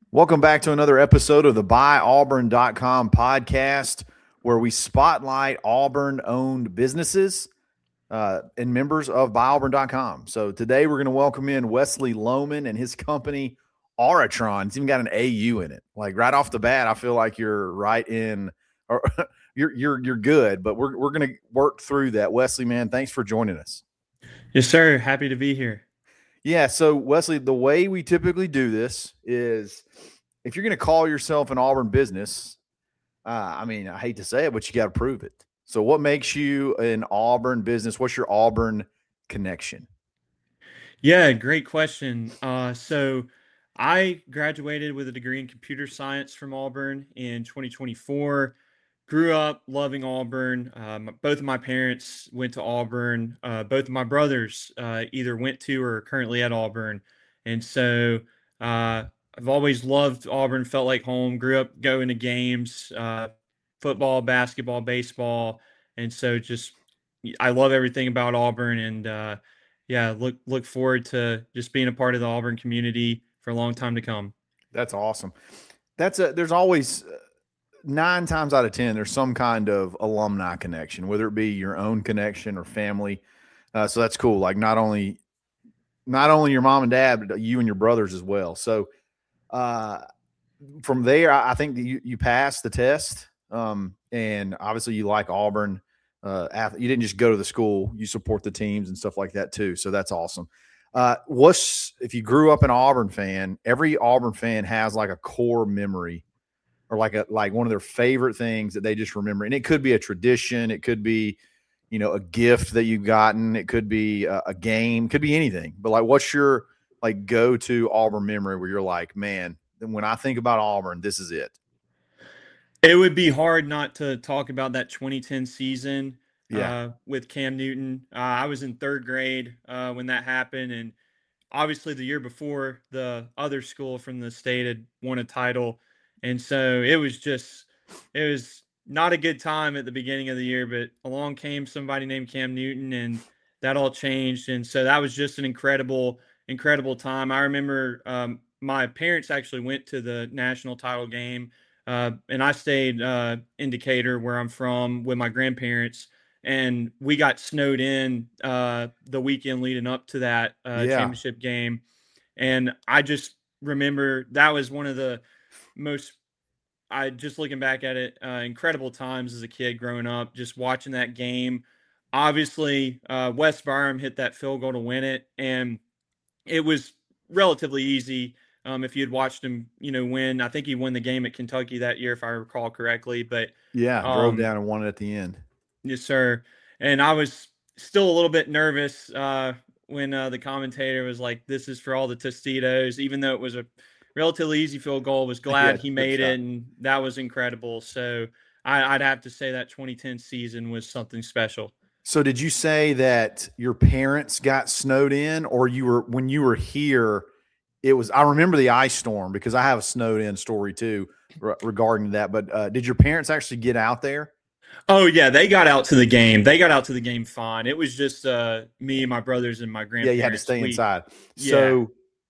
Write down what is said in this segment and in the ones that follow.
Welcome back to another episode of the BuyAuburn.com podcast, where we spotlight Auburn-owned businesses and members of BuyAuburn.com. So today we're going to welcome in Wesley Lohman and his company, Auratron. It's even got an AU in it. Like right off the bat, I feel like you're right in, or you're good. But we're going to work through that. Wesley, man, thanks for joining us. Yes, sir. Happy to be here. Yeah, so Wesley, the way we typically do this is if you're going to call yourself an Auburn business, I hate to say it, but you got to prove it. So what makes you an Auburn business? What's your Auburn connection? Yeah, great question. So I graduated with a degree in computer science from Auburn in 2024. Grew up loving Auburn. Both of my parents went to Auburn. Both of my brothers either went to or are currently at Auburn. And so I've always loved Auburn, felt like home, grew up going to games, football, basketball, baseball. And so just I love everything about Auburn and yeah, look forward to just being a part of the Auburn community for a long time to come. That's awesome. There's always 9 times out of 10, there's some kind of alumni connection, whether it be your own connection or family. So that's cool. Like not only your mom and dad, but you and your brothers as well. So from there, I think that you passed the test. And obviously you like Auburn. You didn't just go to the school, you support the teams and stuff like that too. So that's awesome. If you grew up an Auburn fan, every Auburn fan has like a core memory or like one of their favorite things that they just remember. And it could be a tradition. It could be, a gift that you've gotten. It could be a game, could be anything, but like, what's your like go-to Auburn memory where you're like, man, when I think about Auburn, this is it. It would be hard not to talk about that 2010 season Yeah. with Cam Newton. I was in third grade when that happened, and obviously the year before, the other school from the state had won a title, and so it was not a good time at the beginning of the year. But along came somebody named Cam Newton, and that all changed, and so that was just an incredible time. I remember my parents actually went to the national title game. And I stayed in Decatur, where I'm from, with my grandparents, and we got snowed in the weekend leading up to that Yeah. championship game. And I just remember that was one of the most, I just looking back at it, incredible times as a kid growing up, just watching that game. Obviously, Wes Byram hit that field goal to win it, and it was relatively easy. If you had watched him, win, I think he won the game at Kentucky that year, if I recall correctly. But Yeah. Drove um, down and won it at the end. yes, sir. And I was still a little bit nervous when the commentator was like, "This is for all the Tostitos," even though it was a relatively easy field goal. Was Yeah. glad he Chip made shot. it, and that was incredible. So I'd have to say that 2010 season was something special. So did you say that your parents got snowed in, or when you were here, I remember the ice storm because I have a snowed in story too regarding that. But did your parents actually get out there? Oh yeah, they got out to the game. They got out to the game fine. It was just me and my brothers and my Yeah, you had to grandparents. stay We inside. Yeah.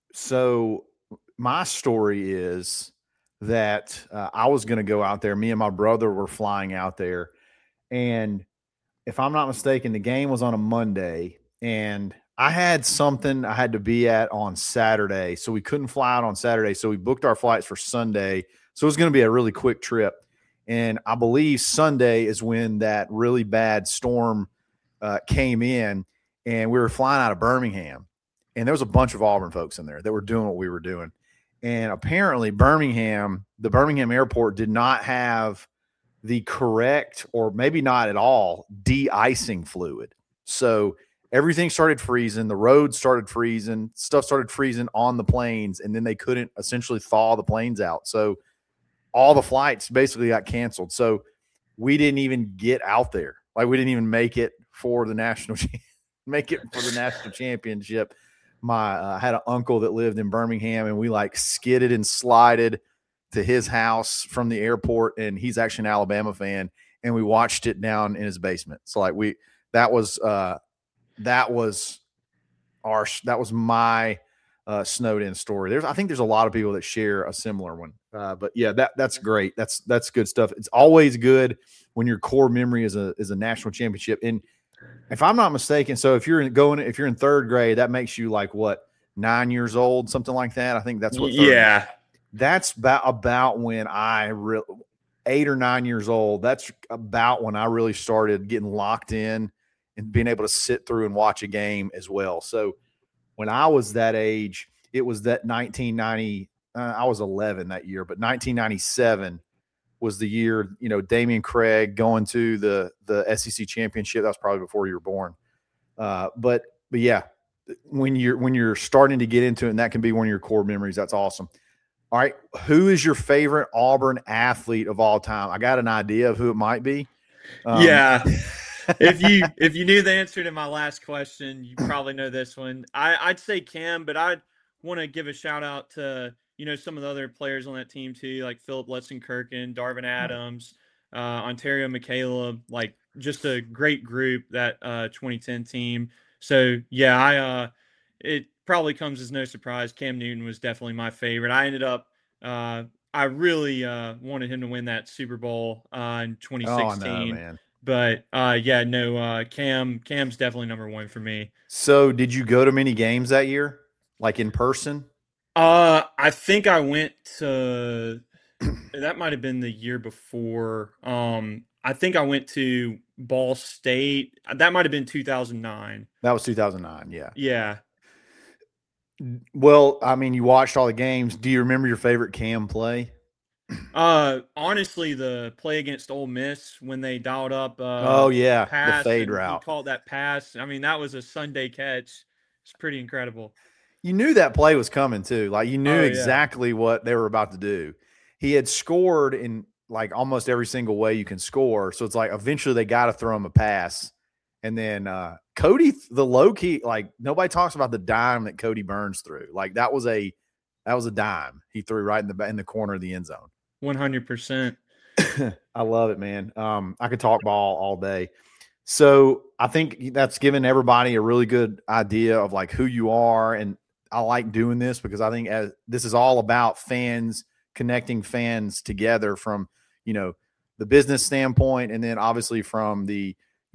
So my story is that I was going to go out there. Me and my brother were flying out there, and if I'm not mistaken, the game was on a Monday, and I had something I had to be at on Saturday, so we couldn't fly out on Saturday. So we booked our flights for Sunday. So it was going to be a really quick trip. And I believe Sunday is when that really bad storm came in, and we were flying out of Birmingham. And there was a bunch of Auburn folks in there that were doing what we were doing. And apparently, the Birmingham airport did not have the correct, or maybe not at all, de-icing fluid. So everything started freezing. The roads started freezing. Stuff started freezing on the planes, and then they couldn't essentially thaw the planes out. So all the flights basically got canceled. So we didn't even get out there. Like we didn't even make it for the national championship. I had an uncle that lived in Birmingham, and we like skidded and slided to his house from the airport, and he's actually an Alabama fan, and we watched it down in his basement. So like that was my snowed in story. I think there's a lot of people that share a similar one. But yeah, that's great. That's good stuff. It's always good when your core memory is a national championship. And if I'm not mistaken, so if you're in third grade, that makes you like what, 9 years old, something like that. I think that's what third. Yeah. That's about when 8 or 9 years old. That's about when I really started getting locked in and being able to sit through and watch a game as well. So when I was that age, it was that 1990. I was 11 that year, but 1997 was the year, Damian Craig going to the SEC championship. That was probably before you were born. But yeah, when you're starting to get into it, and that can be one of your core memories. That's awesome. All right. Who is your favorite Auburn athlete of all time? I got an idea of who it might be. Yeah. If you knew the answer to my last question, you probably know this one. I'd say Cam, but I'd want to give a shout out to, some of the other players on that team too, like Philip Letson-Kirkin, Darvin Adams, Ontario McCaleb, like just a great group, that 2010 team. So yeah, it probably comes as no surprise. Cam Newton was definitely my favorite. I ended up, I really wanted him to win that Super Bowl in 2016. Oh, no, man. But Cam's definitely number one for me. So did you go to many games that year, like in person? I think I went to that might have been the year before. I think I went to Ball State. That might have been 2009. That was 2009, yeah. Yeah. Well, I mean, you watched all the games. Do you remember your favorite Cam play? Honestly, the play against Ole Miss when they dialed up Oh yeah, pass, the fade and route. he called that pass. I mean, that was a Sunday catch. It's pretty incredible. You knew that play was coming too. Like you knew Oh, yeah. exactly what they were about to do. He had scored in like almost every single way you can score. So it's like eventually they got to throw him a pass. And then Cody, the low key, like nobody talks about the dime that Cody Burns threw. Like that was a dime he threw right in the corner of the end zone. 100%. I love it, man. I could talk ball all day. So I think that's given everybody a really good idea of like who you are. And I like doing this because I think this is all about fans, connecting fans together from, the business standpoint. And then obviously from the,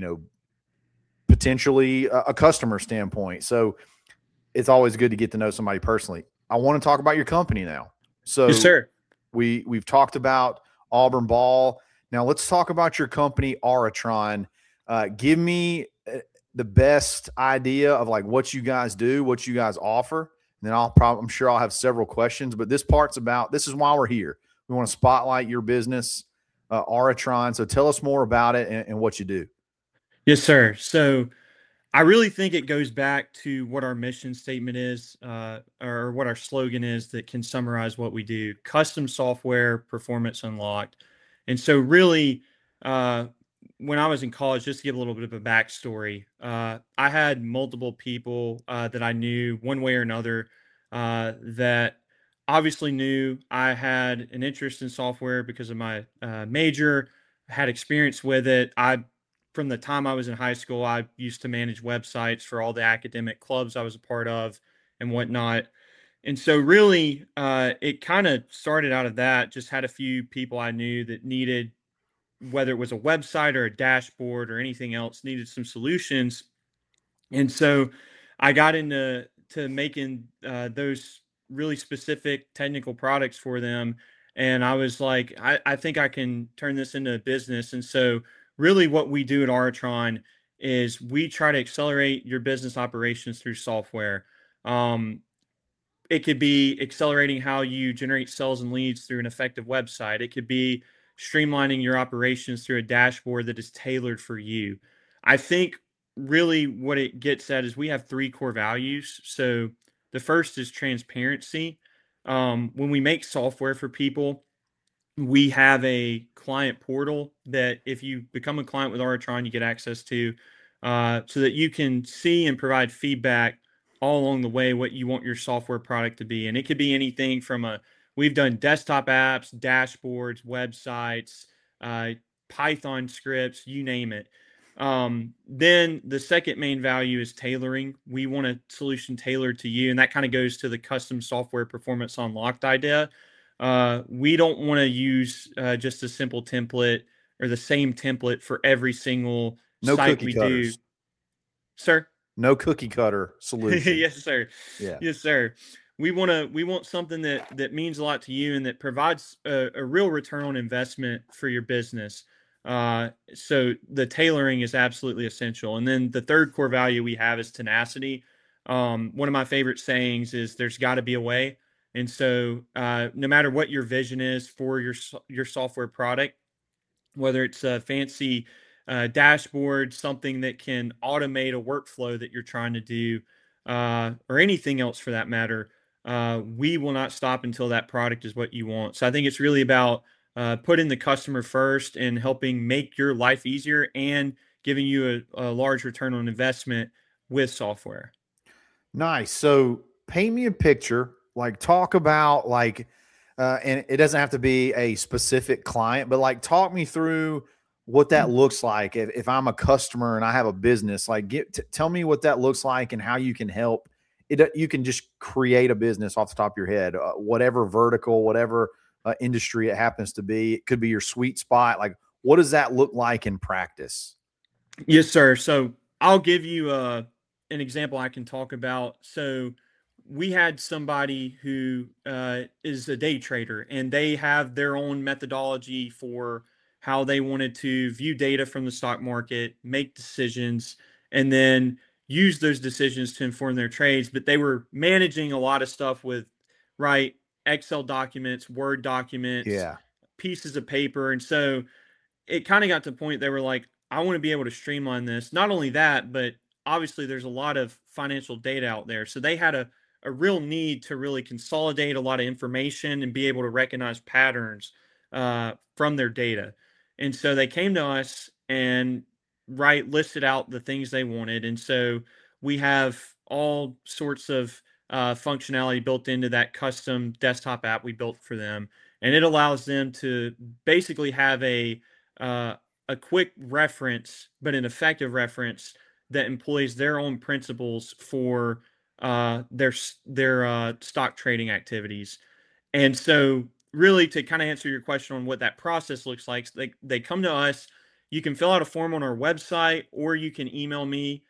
potentially a customer standpoint. So it's always good to get to know somebody personally. I want to talk about your company now. So Yes, sir. We've talked about Auburn Ball. Now let's talk about your company, Auratron. Give me the best idea of like what you guys do, what you guys offer. And then I'm sure I'll have several questions, but this is why we're here. We want to spotlight your business, Auratron. So tell us more about it and what you do. Yes, sir. So I really think it goes back to what our mission statement is, or what our slogan is that can summarize what we do: custom software, performance unlocked. And so really, when I was in college, just to give a little bit of a backstory, I had multiple people that I knew one way or another that obviously knew I had an interest in software because of my major, had experience with it. From the time I was in high school, I used to manage websites for all the academic clubs I was a part of and whatnot. And so really, it kind of started out of that. Just had a few people I knew that needed, whether it was a website or a dashboard or anything else, needed some solutions. And so I got into making those really specific technical products for them. And I was like, I think I can turn this into a business. And so really what we do at Auratron is we try to accelerate your business operations through software. It could be accelerating how you generate sales and leads through an effective website. It could be streamlining your operations through a dashboard that is tailored for you. I think really what it gets at is we have three core values. So the first is transparency. When we make software for people, we have a client portal that if you become a client with Auratron, you get access to, so that you can see and provide feedback all along the way what you want your software product to be. And it could be anything from we've done desktop apps, dashboards, websites, Python scripts, you name it. Then the second main value is tailoring. We want a solution tailored to you, and that kind of goes to the custom software performance unlocked idea. We don't want to use just a simple template or the same template for every single No site cookie we do. cutters. Sir? No cookie cutter solution. Yes, sir. Yeah. Yes, sir. We want something that means a lot to you and that provides a real return on investment for your business. So the tailoring is absolutely essential. And then the third core value we have is tenacity. One of my favorite sayings is there's got to be a way. And so no matter what your vision is for your software product, whether it's a fancy dashboard, something that can automate a workflow that you're trying to do, or anything else for that matter, we will not stop until that product is what you want. So I think it's really about putting the customer first and helping make your life easier and giving you a large return on investment with software. Nice. So paint me a picture, like talk about like, and it doesn't have to be a specific client, but like talk me through what that looks like. If I'm a customer and I have a business, like tell me what that looks like and how you can help it. You can just create a business off the top of your head, whatever vertical, whatever industry it happens to be. It could be your sweet spot. Like, what does that look like in practice? Yes, sir. So I'll give you an example I can talk about. So we had somebody who is a day trader, and they have their own methodology for how they wanted to view data from the stock market, make decisions, and then use those decisions to inform their trades. But they were managing a lot of stuff with, right, Excel documents, Word documents, Yeah. pieces of paper. And so it kind of got to the point they were like, I want to be able to streamline this. Not only that, but obviously there's a lot of financial data out there. So they had a real need to really consolidate a lot of information and be able to recognize patterns from their data. And so they came to us and listed out the things they wanted. And so we have all sorts of functionality built into that custom desktop app we built for them. And it allows them to basically have uh, a quick reference, but an effective reference that employs their own principles for their stock trading activities. And so, really, to kind of answer your question on what that process looks like, they come to us. You can fill out a form on our website, or you can email me,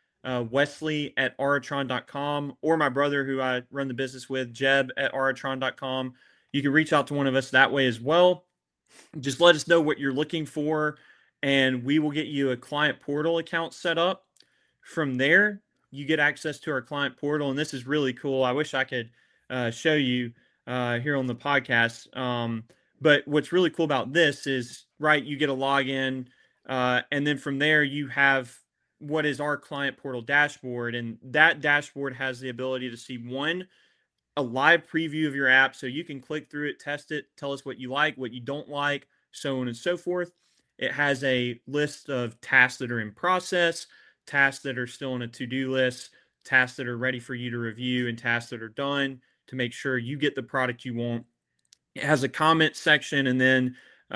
Wesley@aratron.com, or my brother, who I run the business with, Jeb@aratron.com. You can reach out to one of us that way as well. Just let us know what you're looking for, and we will get you a client portal account set up. From there, you get access to our client portal, and this is really cool. I wish I could show you here on the podcast. But what's really cool about this is, right, you get a login, and then from there, you have what is our client portal dashboard, and that dashboard has the ability to see a live preview of your app, so you can click through it, test it, tell us what you like, what you don't like, so on and so forth. It has a list of tasks that are in process, tasks that are still on a to-do list, tasks that are ready for you to review, and tasks that are done to make sure you get the product you want. It has a comment section, and then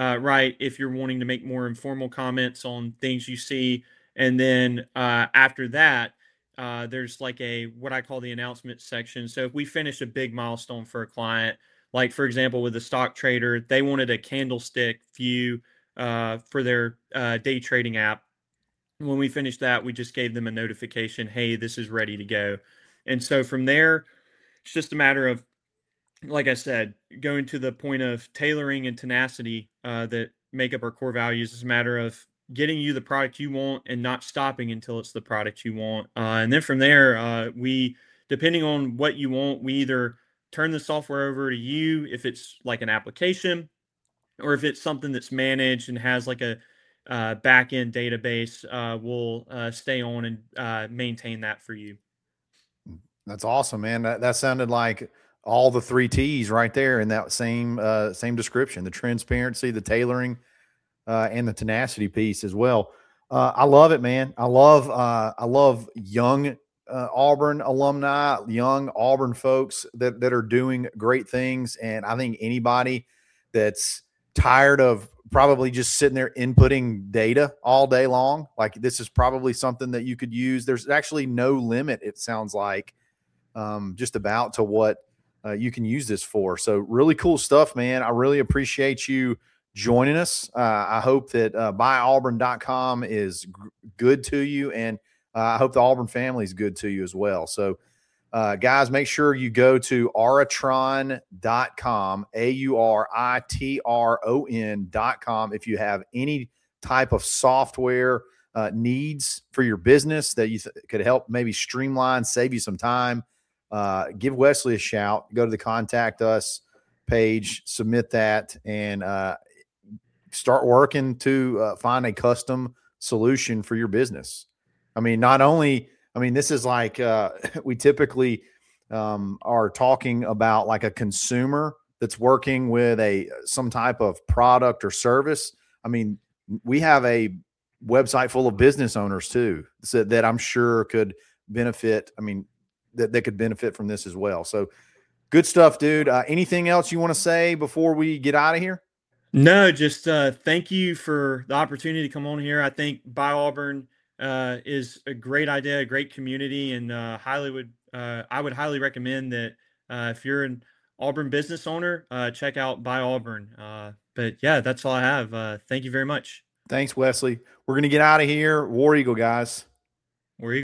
if you're wanting to make more informal comments on things you see, and then after that, there's like what I call the announcement section. So if we finish a big milestone for a client, like for example with the stock trader, they wanted a candlestick view for their day trading app. When we finished that, we just gave them a notification, hey, this is ready to go. And so from there, it's just a matter of, like I said, going to the point of tailoring and tenacity that make up our core values. Is a matter of getting you the product you want and not stopping until it's the product you want. And then from there, depending on what you want, we either turn the software over to you if it's like an application, or if it's something that's managed and has like a back-end database, we'll stay on and maintain that for you. That's awesome, man. That sounded like all the 3 T's right there in that same description: the transparency, the tailoring, and the tenacity piece as well. I love it, man. I love young Auburn alumni, young Auburn folks that are doing great things. And I think anybody that's tired of probably just sitting there inputting data all day long, like this is probably something that you could use. There's actually no limit, it sounds like, just about to what you can use this for. So really cool stuff, man. I really appreciate you joining us. I hope that buyauburn.com is good to you, and I hope the Auburn family is good to you as well. So guys, make sure you go to auritron.com, AURITRON.com, if you have any type of software needs for your business that you could help maybe streamline, save you some time. Give Wesley a shout. Go to the Contact Us page, submit that, and start working to find a custom solution for your business. I mean, this is like we typically are talking about like a consumer that's working with some type of product or service. I mean, we have a website full of business owners too, so that I'm sure could benefit. I mean, that could benefit from this as well. So good stuff, dude. Anything else you want to say before we get out of here? No, just thank you for the opportunity to come on here. I think Buy Auburn is a great idea, a great community, and I would highly recommend that if you're an Auburn business owner, check out Buy Auburn. But yeah, that's all I have. Thank you very much. Thanks, Wesley. We're going to get out of here. War Eagle, guys. Where